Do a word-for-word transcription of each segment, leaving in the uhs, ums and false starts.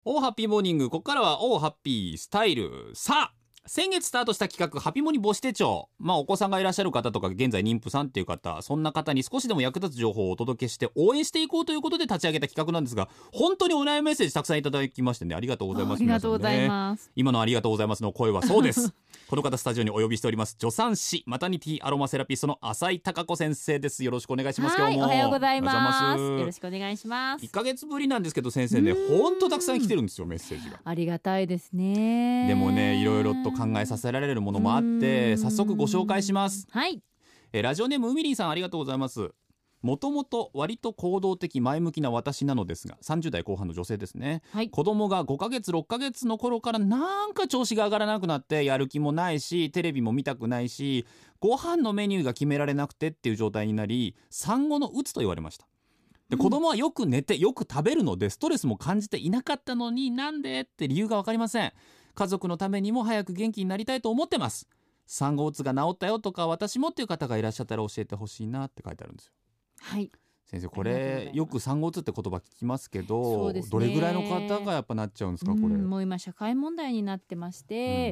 オーハッピーモーニング、ここからはオーハッピースタイル。さあ先月スタートした企画ハピモニ母子手帳、まあお子さんがいらっしゃる方とか現在妊婦さんっていう方、そんな方に少しでも役立つ情報をお届けして応援していこうということで立ち上げた企画なんですが、本当にお悩みメッセージたくさんいただきましてね、ありがとうございます。 ありがとうございます、 ね、今のありがとうございますの声はそうですこの方スタジオにお呼びしております、助産師マタニティアロマセラピストの浅井貴子先生です。よろしくお願いします。今日もおはようございます。 よよろしくお願いします。 いっかげつぶりなんですけど先生ね、本当たくさん来てるんですよ、メッセージが。 ありがたいですね。 でもね、いろいろと考えさせられるものもあって早速ご紹介します。 はい、 えラジオネームうみりんさん、ありがとうございます。もともと割と行動的前向きな私なのですが、さんじゅう代後半の女性ですね、はい、子供がごかげつろっかげつの頃からなんか調子が上がらなくなって、やる気もないしテレビも見たくないし、ご飯のメニューが決められなくてっていう状態になり、産後のうつと言われました。で、子供はよく寝てよく食べるのでストレスも感じていなかったのに、なんでって理由が分かりません。家族のためにも早く元気になりたいと思ってます。産後うつが治ったよとか私もっていう方がいらっしゃったら教えてほしいなって書いてあるんですよ。 はい、 先生、これよく産後うつって言葉聞きますけど、ね、どれぐらいの方がやっぱなっちゃうんですかこれ。 うん、もう今社会問題になってまして、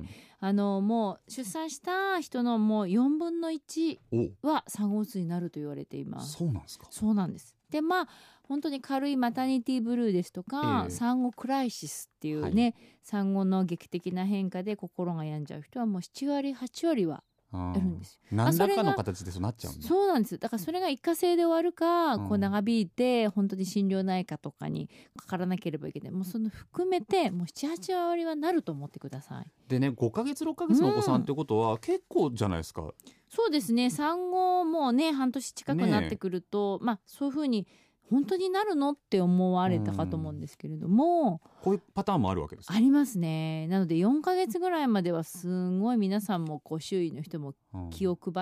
うん、あのもう出産した人のもうよんぶんのいちは産後うつになると言われています。 そうなんですか。 そうなんです。でまあ本当に軽いマタニティブルーですとか、えー、産後クライシスっていうね、はい、産後の劇的な変化で心が病んじゃう人はもうななわりはちわりはやるんですよ。 何らかの形でそうなっちゃうんだ。 そうなんです。だからそれが一過性で終わるか、うん、こう長引いて本当に心療内科とかにかからなければいけない、もうその含めてもうなな、はちわりはなると思ってください。 でね、ごかげつろっかげつのお子さんってことは結構じゃないですか、うん、 そうですね。産後もうね半年近くなってくると、ね、まあそういうふうに本当になるのって思われたかと思うんですけれども、 こういうパターンもあるわけですか。 ありますね。なのでよんかげつぐらいまではすごい皆さんもこう周囲の人も気を配って、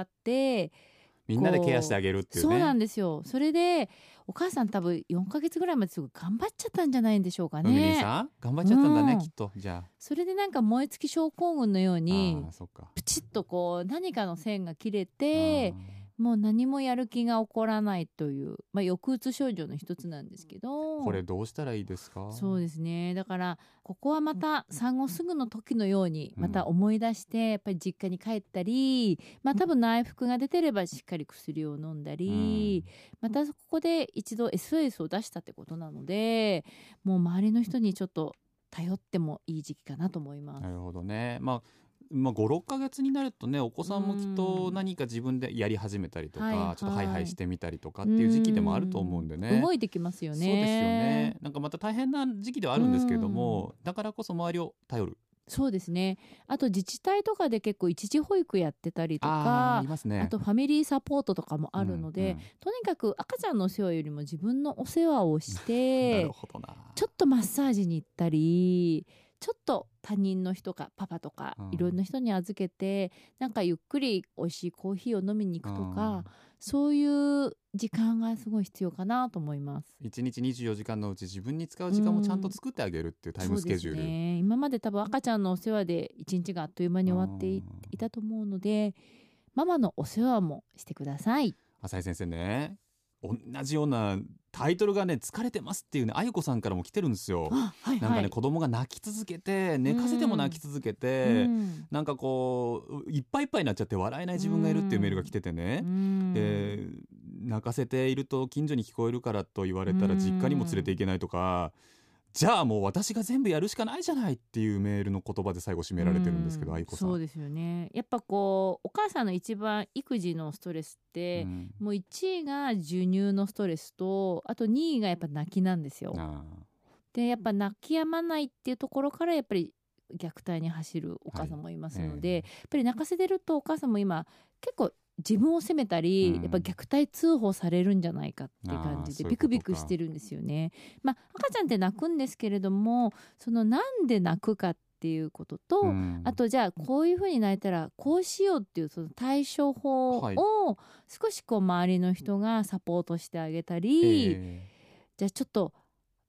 うん、みんなでケアしてあげるっていうね。 そうなんですよ。それでお母さん多分よんかげつぐらいまですごく頑張っちゃったんじゃないんでしょうかね。 うみりんさん頑張っちゃったんだね、うん、きっと。じゃあそれでなんか燃え尽き症候群のようにプチッとこう何かの線が切れて、もう何もやる気が起こらないという、まあ、抑うつ症状の一つなんですけど、 これどうしたらいいですか。 そうですね。だからここはまた産後すぐの時のようにまた思い出して、やっぱり実家に帰ったり、まあ多分内服が出てればしっかり薬を飲んだり、またここで一度 エスオーエス を出したってことなので、もう周りの人にちょっと頼ってもいい時期かなと思います。 なるほどね。まあまあ、ごろっかげつになるとね、お子さんもきっと何か自分でやり始めたりとか、はいはい、ちょっとハイハイしてみたりとかっていう時期でもあると思うんでね。 動いてきますよね。 そうですよね。なんかまた大変な時期ではあるんですけれども、だからこそ周りを頼る。 そうですね。あと自治体とかで結構一時保育やってたりとかあ, あ, ります、ね、 あとファミリーサポートとかもあるので、うんうん、とにかく赤ちゃんのお世話よりも自分のお世話をしてなるほどな。 ちょっとマッサージに行ったり、ちょっと他人の人かパパとかいろんな人に預けて、うん、なんかゆっくり美味しいコーヒーを飲みに行くとか、うん、そういう時間がすごい必要かなと思います。 いちにちにじゅうよじかんのうち自分に使う時間もちゃんと作ってあげるっていうタイムスケジュール、うん、そうですね。 今まで多分赤ちゃんのお世話でいちにちがあっという間に終わって い, いたと思うので、ママのお世話もしてください。 浅井先生ね、同じようなタイトルがね、疲れてますっていうね、あゆこさんからも来てるんですよ。はいはい、なんかね、子供が泣き続けて寝かせても泣き続けて、うん、なんかこういっぱいいっぱいになっちゃって笑えない自分がいるっていうメールが来ててね、うん、で泣かせていると近所に聞こえるからと言われたら実家にも連れて行けないとか、じゃあもう私が全部やるしかないじゃないっていうメールの言葉で最後締められてるんですけど、あいこさん。 そうですよね。やっぱこうお母さんの一番育児のストレスって、うん、もういちいが授乳のストレスと、あとにいがやっぱ泣きなんですよ。でやっぱ泣き止まないっていうところからやっぱり虐待に走るお母さんもいますので、はい、えー、やっぱり泣かせてるとお母さんも今結構自分を責めたり、うん、やっぱ虐待通報されるんじゃないかっていう感じでビクビクしてるんですよね。まあ、赤ちゃんって泣くんですけれども、そのなんで泣くかっていうことと、うん、あとじゃあこういうふうに泣いたらこうしようっていうその対処法を少しこう周りの人がサポートしてあげたり、えー、じゃあちょっと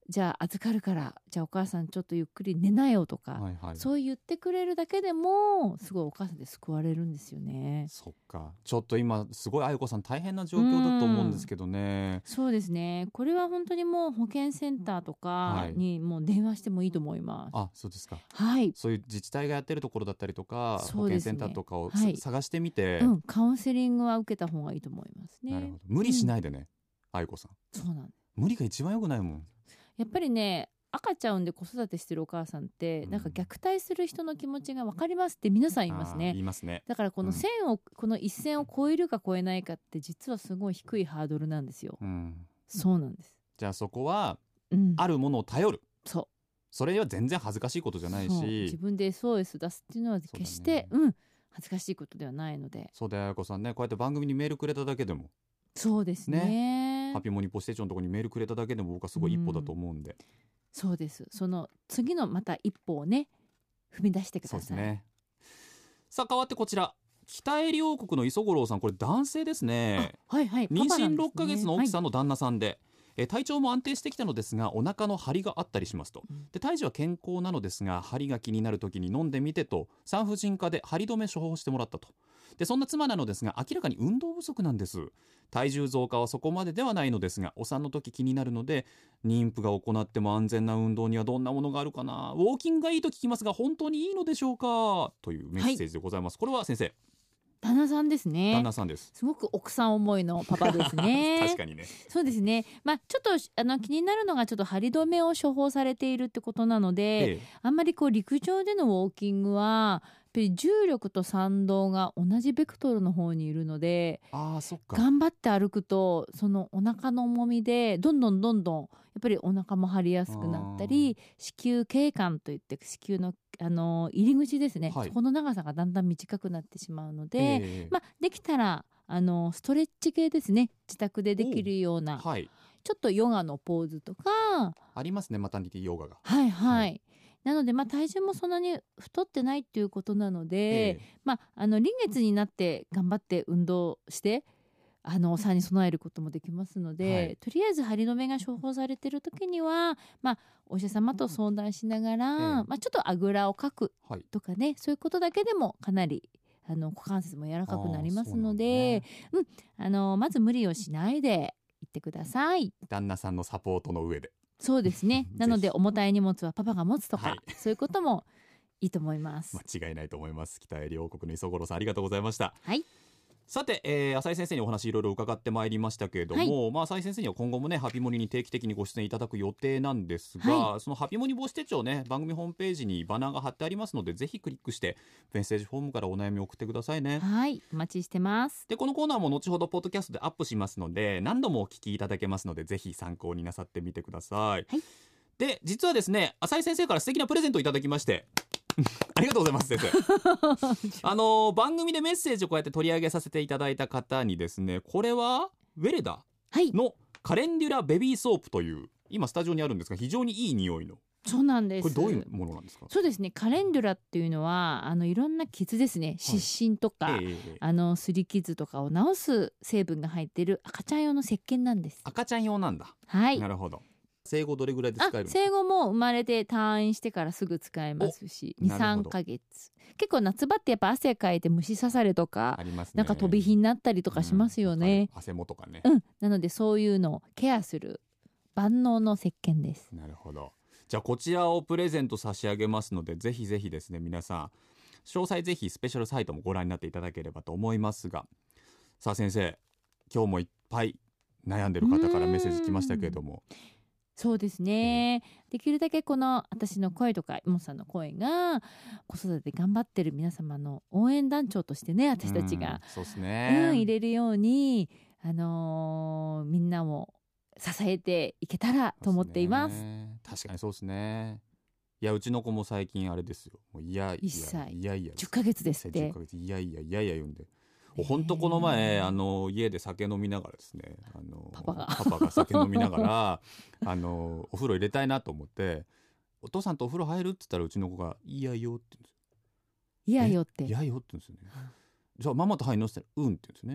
じゃあ預かるからじゃあお母さんちょっとゆっくり寝なよとか、 はいはい、 そう言ってくれるだけでもすごいお母さんで救われるんですよね。 そっか、ちょっと今すごいあゆこさん大変な状況だと思うんですけどね。 そうですね、これは本当にもう保健センターとかにもう電話してもいいと思います。 はい、あ、そうですか。 はい、 そういう自治体がやってるところだったりとか、 ね、 保健センターとかを、はい、探してみて、 うん、カウンセリングは受けた方がいいと思いますね。 なるほど、無理しないでね、あゆこさん。 そうなんです。 無理が一番良くないもん。 やっぱりね、赤ちゃん産んで子育てしてるお母さんって、うん、なんか虐待する人の気持ちが分かりますって皆さん言いますね。 言いますね。 だからこの線を、うん、この一線を越えるか越えないかって実はすごい低いハードルなんですよ、うん、そうなんです。 じゃあそこは、うん、あるものを頼る。 そう、 それは全然恥ずかしいことじゃないし、 自分で エスオーエス 出すっていうのは決して う、ね、うん、恥ずかしいことではないので。 そうだよ、あやこさんね、こうやって番組にメールくれただけでも。 そうですね、 ね、ハピモニポステーションのところにメールくれただけでも僕はすごい一歩だと思うんで、うん、 そうです。その次のまた一歩をね踏み出してください。 そうですね。さあ変わってこちら、北エリ王国の磯五郎さん、これ男性ですね。 はいはい、 妊娠ろっかげつの奥さんの旦那さんで、はい、え体調も安定してきたのですがお腹の張りがあったりしますと。で胎児は健康なのですが張りが気になる時に飲んでみてと産婦人科で張り止め処方してもらったと。でそんな妻なのですが明らかに運動不足なんです。体重増加はそこまでではないのですがお産の時気になるので、妊婦が行っても安全な運動にはどんなものがあるかな、ウォーキングがいいと聞きますが本当にいいのでしょうか、というメッセージでございます、はい、これは先生旦那さんですね。 旦那さんです。 すごく奥さん思いのパパですね。 確かにね。 そうですね。まあちょっとあの気になるのがちょっと張り止めを処方されているってことなので、ええ、あんまりこう陸上でのウォーキングはやっぱり重力と賛動が同じベクトルの方にいるので、 あ、そっか、 頑張って歩くとそのお腹の重みでどんどんどんどんやっぱりお腹も張りやすくなったり、子宮頸管といって子宮のあの入り口ですね、はい、そこの長さがだんだん短くなってしまうので、えーまあ、できたらあのストレッチ系ですね、自宅でできるような、はい、ちょっとヨガのポーズとかありますね、マタニティヨガが。 はいはい、はい、なので、まあ、体重もそんなに太ってないっていうことなので、えーまあ、あの臨月になって頑張って運動してあのお産に備えることもできますので、はい、とりあえず張り止めが処方されている時には、まあ、お医者様と相談しながら、えーまあ、ちょっとあぐらをかくとかね、はい、そういうことだけでもかなりあの股関節も柔らかくなりますので、う、ね、うん、あのまず無理をしないでいってください。 旦那さんのサポートの上で。 そうですねなので重たい荷物はパパが持つとか、はい、そういうこともいいと思います。 間違いないと思います。北エリ王国の磯五郎さん、ありがとうございました。 はい、 さて、えー、浅井先生にお話いろいろ伺ってまいりましたけれども、はい、まあ、浅井先生には今後もねハピモニに定期的にご出演いただく予定なんですが、はい、そのハピモニ母子手帳ね、番組ホームページにバナーが貼ってありますのでぜひクリックしてメッセージフォームからお悩みを送ってくださいね。 はい、お待ちしてます。 でこのコーナーも後ほどポッドキャストでアップしますので何度もお聞きいただけますのでぜひ参考になさってみてください。はい、で実はですね、浅井先生から素敵なプレゼントをいただきましてありがとうございます先生あの番組でメッセージをこうやって取り上げさせていただいた方にですね、これはウェレダのカレンデュラベビーソープという、今スタジオにあるんですが非常にいい匂いの。 そうなんです。 これどういうものなんですか？ そうですね、カレンデュラっていうのはあのいろんな傷ですね、湿疹とか、はい、えー、あのすり傷とかを治す成分が入っている赤ちゃん用の石鹸なんです。 赤ちゃん用なんだ。 はい、 なるほど。生後どれぐらいで使えるんですか？ 生後も生まれて退院してからすぐ使えますし にさんかげつ、結構夏場ってやっぱ汗かいて虫刺されとかあります、ね、なんか飛び火になったりとかしますよね、 うん、汗もとかね、 うん、なのでそういうのをケアする万能の石鹸です。 なるほど。じゃあこちらをプレゼント差し上げますのでぜひぜひですね皆さん詳細ぜひスペシャルサイトもご覧になっていただければと思いますが、さあ先生今日もいっぱい悩んでる方からメッセージ来ましたけれども、 そうですね、うん、できるだけこの私の声とか妹さんの声が子育て頑張ってる皆様の応援団長としてね私たちが、 うん、そうですね、 うん、入れるように、あのー、みんなを支えていけたらと思っています。 確かにそうですね。いやうちの子も最近あれですよ、もういやいやいっさいいやいやじゅっかげつですって。 じゅっかげついやいやいやいや言うんで、本当この前あの家で酒飲みながらですね、あのパパがパパが酒飲みながらあのお風呂入れたいなと思ってお父さんとお風呂入るって言ったらうちの子がいやよって言うんですよ。 いやよっていやよって言うんですよね。じゃあママと入るのって言ったらうんって言うんですよね。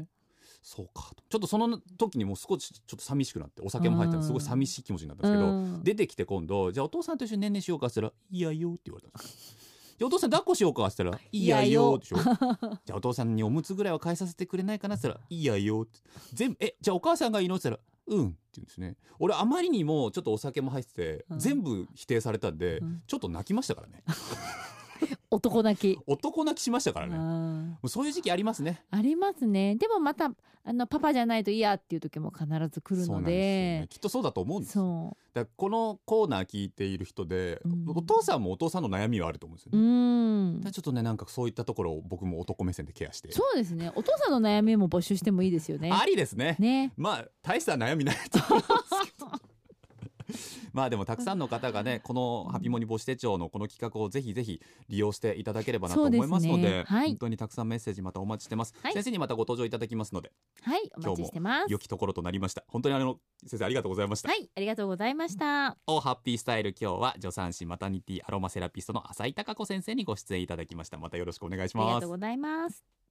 そうかと、ちょっとその時にもう少しちょっと寂しくなって、お酒も入ったのすごい寂しい気持ちになったんですけど、うん、出てきて今度じゃあお父さんと一緒にねんねしようかって言ったらいやよって言われたんですじゃあお父さん抱っこしようかって言ったらいやよでしょじゃあお父さんにおむつぐらいは変えさせてくれないかなって言ったらいやよって、全部えじゃあお母さんがいいのって言ったらうんって言うんですね。俺あまりにもちょっとお酒も入ってて、うん、全部否定されたんで、うん、ちょっと泣きましたからね男泣き男泣きしましたからね。もうそういう時期ありますね。 ありますね。でもまたあのパパじゃないと嫌っていう時も必ず来るの で, そうなんですよ、ね、 きっとそうだと思うんです。そうだからこのコーナー聞いている人で、うん、お父さんもお父さんの悩みはあると思うんですよね。うんだちょっとねなんかそういったところを僕も男目線でケアして。 そうですね、お父さんの悩みも募集してもいいですよね。 ありですね。ね、まあ大した悩みないと思いますけどまあでもたくさんの方がねこのハピモニ母子手帳のこの企画をぜひぜひ利用していただければなと思いますの で, で、ねはい、本当にたくさんメッセージまたお待ちしてます、はい、先生にまたご登場いただきますので、 はい、お待ちしてます。 今日も良きところとなりました。本当にあの先生ありがとうございました。 はい、ありがとうございました。 おハッピースタイル、今日は助産師マタニティアロマセラピストの浅井貴子先生にご出演いただきました。またよろしくお願いします。 ありがとうございます。